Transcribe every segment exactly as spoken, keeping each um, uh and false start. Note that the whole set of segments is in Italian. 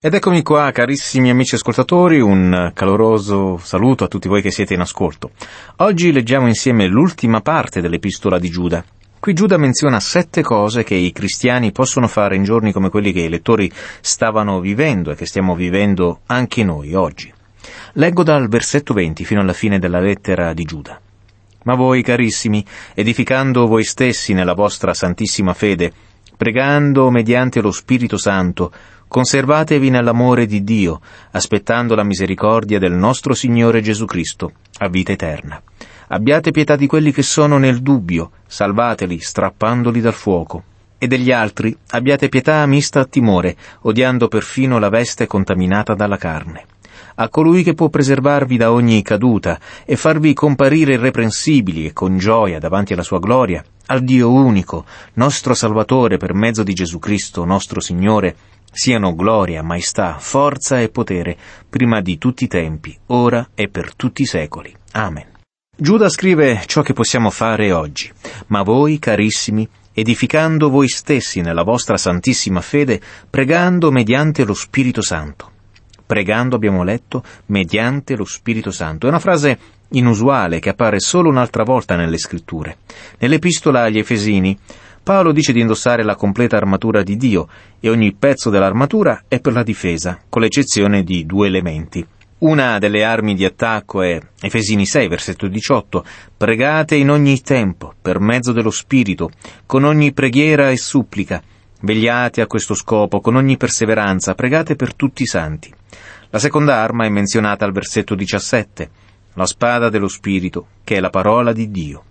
Ed eccomi qua, carissimi amici ascoltatori, un caloroso saluto a tutti voi che siete in ascolto. Oggi leggiamo insieme l'ultima parte dell'Epistola di Giuda. Qui Giuda menziona sette cose che i cristiani possono fare in giorni come quelli che i lettori stavano vivendo e che stiamo vivendo anche noi oggi. Leggo dal versetto venti fino alla fine della lettera di Giuda. Ma voi, carissimi, edificando voi stessi nella vostra santissima fede, pregando mediante lo Spirito Santo, conservatevi nell'amore di Dio, aspettando la misericordia del nostro Signore Gesù Cristo, a vita eterna. Abbiate pietà di quelli che sono nel dubbio, salvateli, strappandoli dal fuoco. E degli altri abbiate pietà mista a timore, odiando perfino la veste contaminata dalla carne. A colui che può preservarvi da ogni caduta e farvi comparire irreprensibili e con gioia davanti alla sua gloria, al Dio unico, nostro Salvatore per mezzo di Gesù Cristo, nostro Signore, siano gloria, maestà, forza e potere, prima di tutti i tempi, ora e per tutti i secoli. Amen. Giuda scrive ciò che possiamo fare oggi. Ma voi, carissimi, edificando voi stessi nella vostra santissima fede, pregando mediante lo Spirito Santo. Pregando, abbiamo letto, mediante lo Spirito Santo. È una frase inusuale che appare solo un'altra volta nelle Scritture. Nell'Epistola agli Efesini, Paolo dice di indossare la completa armatura di Dio e ogni pezzo dell'armatura è per la difesa, con l'eccezione di due elementi. Una delle armi di attacco è Efesini sei, versetto diciotto, «Pregate in ogni tempo, per mezzo dello Spirito, con ogni preghiera e supplica. Vegliate a questo scopo, con ogni perseveranza, pregate per tutti i santi». La seconda arma è menzionata al versetto diciassette, la spada dello Spirito, che è la parola di Dio.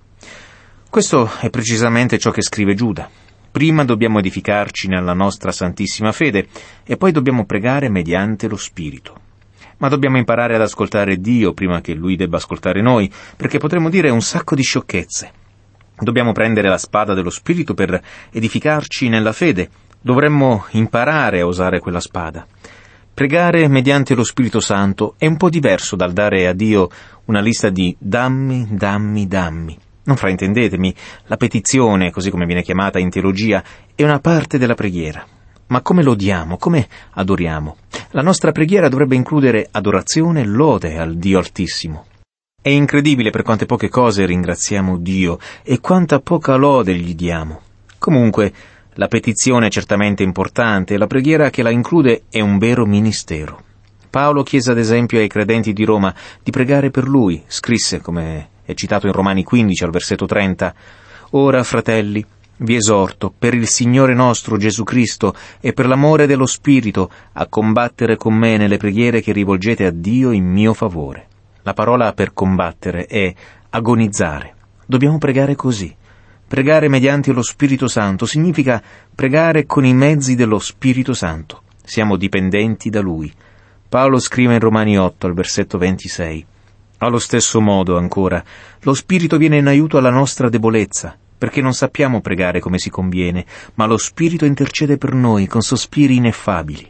Questo è precisamente ciò che scrive Giuda. Prima dobbiamo edificarci nella nostra santissima fede e poi dobbiamo pregare mediante lo Spirito. Ma dobbiamo imparare ad ascoltare Dio prima che Lui debba ascoltare noi, perché potremmo dire un sacco di sciocchezze. Dobbiamo prendere la spada dello Spirito per edificarci nella fede. Dovremmo imparare a usare quella spada. Pregare mediante lo Spirito Santo è un po' diverso dal dare a Dio una lista di dammi, dammi, dammi. Non fraintendetemi, la petizione, così come viene chiamata in teologia, è una parte della preghiera. Ma come lodiamo, come adoriamo? La nostra preghiera dovrebbe includere adorazione e lode al Dio Altissimo. È incredibile per quante poche cose ringraziamo Dio e quanta poca lode gli diamo. Comunque, la petizione è certamente importante e la preghiera che la include è un vero ministero. Paolo chiese ad esempio ai credenti di Roma di pregare per lui, scrisse, come è citato in Romani quindici al versetto trenta, «Ora, fratelli, vi esorto, per il Signore nostro Gesù Cristo e per l'amore dello Spirito, a combattere con me nelle preghiere che rivolgete a Dio in mio favore». La parola per combattere è agonizzare. Dobbiamo pregare così. Pregare mediante lo Spirito Santo significa pregare con i mezzi dello Spirito Santo. Siamo dipendenti da Lui. Paolo scrive in Romani otto al versetto ventisei, «Allo stesso modo, ancora, lo Spirito viene in aiuto alla nostra debolezza, perché non sappiamo pregare come si conviene, ma lo Spirito intercede per noi con sospiri ineffabili».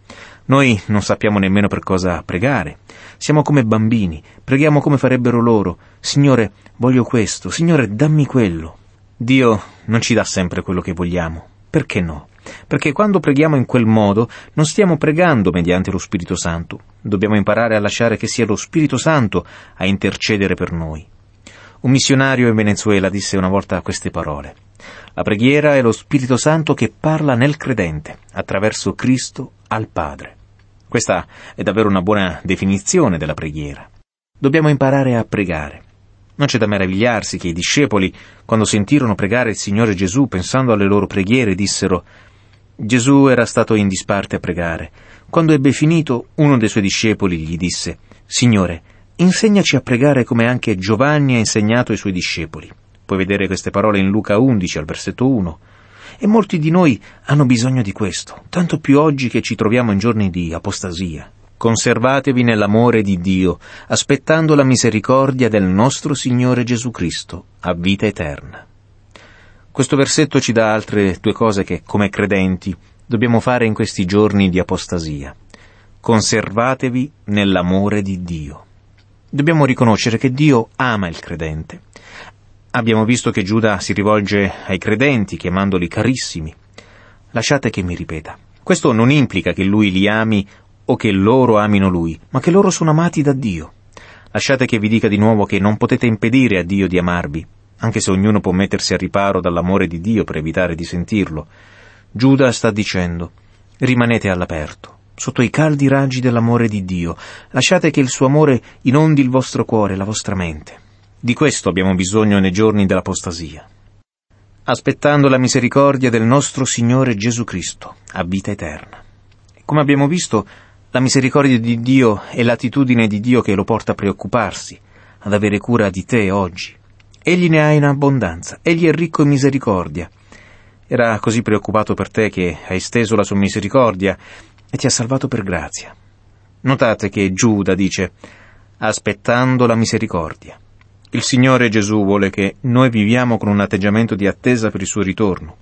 Noi non sappiamo nemmeno per cosa pregare. Siamo come bambini, preghiamo come farebbero loro. «Signore, voglio questo, Signore, dammi quello». Dio non ci dà sempre quello che vogliamo. Perché no? Perché quando preghiamo in quel modo non stiamo pregando mediante lo Spirito Santo. Dobbiamo imparare a lasciare che sia lo Spirito Santo a intercedere per noi. Un missionario in Venezuela disse una volta queste parole: «La preghiera è lo Spirito Santo che parla nel credente, attraverso Cristo al Padre». Questa è davvero una buona definizione della preghiera. Dobbiamo imparare a pregare. Non c'è da meravigliarsi che i discepoli, quando sentirono pregare il Signore Gesù, pensando alle loro preghiere, dissero: Gesù era stato in disparte a pregare. Quando ebbe finito, uno dei suoi discepoli gli disse: «Signore, insegnaci a pregare come anche Giovanni ha insegnato ai suoi discepoli». Puoi vedere queste parole in Luca undici, al versetto uno. E molti di noi hanno bisogno di questo, tanto più oggi che ci troviamo in giorni di apostasia. Conservatevi nell'amore di Dio, aspettando la misericordia del nostro Signore Gesù Cristo, a vita eterna. Questo versetto ci dà altre due cose che, come credenti, dobbiamo fare in questi giorni di apostasia. Conservatevi nell'amore di Dio. Dobbiamo riconoscere che Dio ama il credente. Abbiamo visto che Giuda si rivolge ai credenti chiamandoli carissimi. Lasciate che mi ripeta. Questo non implica che lui li ami o che loro amino lui, ma che loro sono amati da Dio. Lasciate che vi dica di nuovo che non potete impedire a Dio di amarvi, anche se ognuno può mettersi a riparo dall'amore di Dio per evitare di sentirlo. Giuda sta dicendo: rimanete all'aperto, sotto i caldi raggi dell'amore di Dio. Lasciate che il suo amore inondi il vostro cuore, la vostra mente. Di questo abbiamo bisogno nei giorni dell'apostasia. Aspettando la misericordia del nostro Signore Gesù Cristo, a vita eterna. Come abbiamo visto, la misericordia di Dio è l'attitudine di Dio che lo porta a preoccuparsi, ad avere cura di te oggi. Egli ne ha in abbondanza, egli è ricco in misericordia. Era così preoccupato per te che ha esteso la sua misericordia e ti ha salvato per grazia. Notate che Giuda dice: aspettando la misericordia. Il Signore Gesù vuole che noi viviamo con un atteggiamento di attesa per il suo ritorno.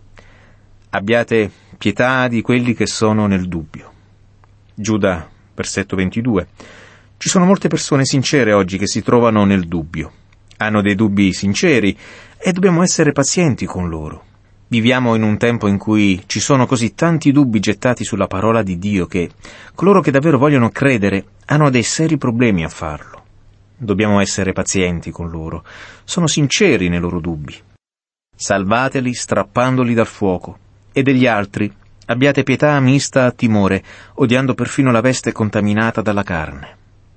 Abbiate pietà di quelli che sono nel dubbio. Giuda, versetto ventidue. Ci sono molte persone sincere oggi che si trovano nel dubbio. Hanno dei dubbi sinceri e dobbiamo essere pazienti con loro. Viviamo in un tempo in cui ci sono così tanti dubbi gettati sulla parola di Dio che coloro che davvero vogliono credere hanno dei seri problemi a farlo. Dobbiamo essere pazienti con loro. Sono sinceri nei loro dubbi. Salvateli strappandoli dal fuoco. E degli altri abbiate pietà mista a timore, odiando perfino la veste contaminata dalla carne.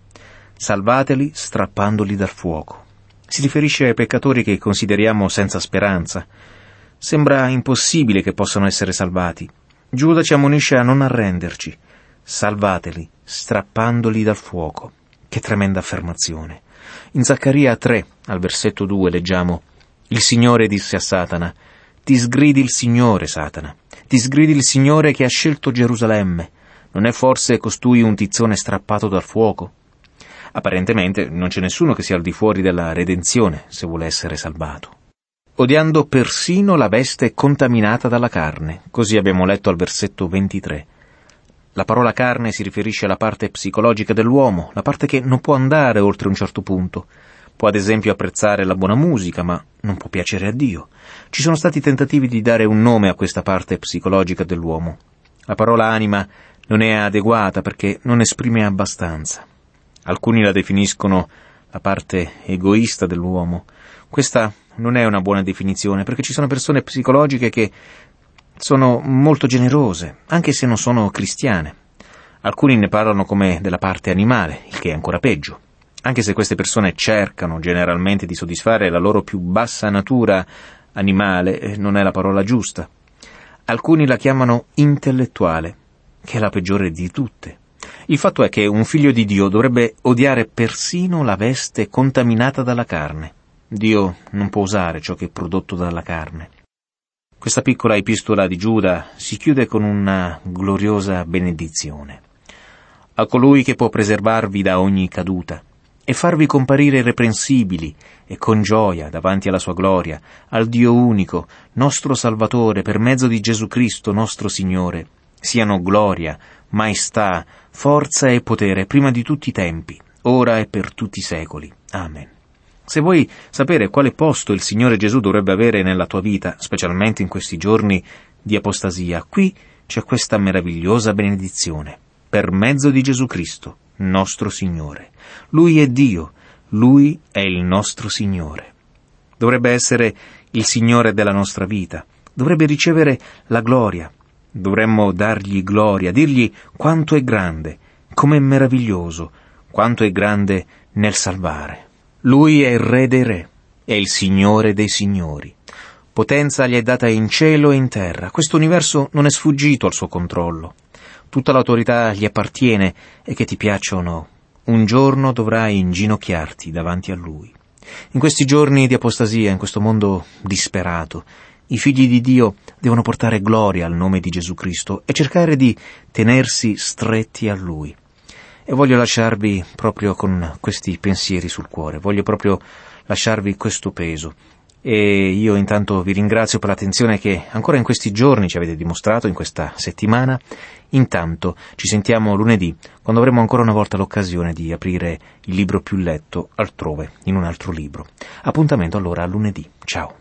Salvateli strappandoli dal fuoco. Si riferisce ai peccatori che consideriamo senza speranza. Sembra impossibile che possano essere salvati. Giuda ci ammonisce a non arrenderci. Salvateli strappandoli dal fuoco. Che tremenda affermazione. In Zaccaria tre, al versetto due, leggiamo: il Signore disse a Satana: ti sgridi il Signore, Satana, ti sgridi il Signore che ha scelto Gerusalemme. Non è forse costui un tizzone strappato dal fuoco? Apparentemente non c'è nessuno che sia al di fuori della redenzione se vuole essere salvato. Odiando persino la veste contaminata dalla carne, così abbiamo letto al versetto ventitré. La parola carne si riferisce alla parte psicologica dell'uomo, la parte che non può andare oltre un certo punto. Può ad esempio apprezzare la buona musica, ma non può piacere a Dio. Ci sono stati tentativi di dare un nome a questa parte psicologica dell'uomo. La parola anima non è adeguata perché non esprime abbastanza. Alcuni la definiscono la parte egoista dell'uomo. Questa non è una buona definizione, perché ci sono persone psicologiche che sono molto generose, anche se non sono cristiane. Alcuni ne parlano come della parte animale, il che è ancora peggio. Anche se queste persone cercano generalmente di soddisfare la loro più bassa natura animale, non è la parola giusta. Alcuni la chiamano intellettuale, che è la peggiore di tutte. Il fatto è che un figlio di Dio dovrebbe odiare persino la veste contaminata dalla carne. Dio non può usare ciò che è prodotto dalla carne. Questa piccola epistola di Giuda si chiude con una gloriosa benedizione. A colui che può preservarvi da ogni caduta e farvi comparire irreprensibili e con gioia davanti alla sua gloria, al Dio unico, nostro Salvatore, per mezzo di Gesù Cristo nostro Signore, siano gloria, maestà, forza e potere prima di tutti i tempi, ora e per tutti i secoli. Amen. Se vuoi sapere quale posto il Signore Gesù dovrebbe avere nella tua vita, specialmente in questi giorni di apostasia, qui c'è questa meravigliosa benedizione, per mezzo di Gesù Cristo, nostro Signore. Lui è Dio, Lui è il nostro Signore. Dovrebbe essere il Signore della nostra vita, dovrebbe ricevere la gloria. Dovremmo dargli gloria, dirgli quanto è grande, com'è meraviglioso, quanto è grande nel salvare. Lui è il Re dei Re, è il Signore dei Signori. Potenza gli è data in cielo e in terra. Questo universo non è sfuggito al suo controllo. Tutta l'autorità gli appartiene e che ti piaccia o no, un giorno dovrai inginocchiarti davanti a Lui. In questi giorni di apostasia, in questo mondo disperato, i figli di Dio devono portare gloria al nome di Gesù Cristo e cercare di tenersi stretti a Lui. E voglio lasciarvi proprio con questi pensieri sul cuore, voglio proprio lasciarvi questo peso. E io intanto vi ringrazio per l'attenzione che ancora in questi giorni ci avete dimostrato, in questa settimana. Intanto ci sentiamo lunedì, quando avremo ancora una volta l'occasione di aprire il libro più letto altrove, in un altro libro. Appuntamento allora a lunedì. Ciao.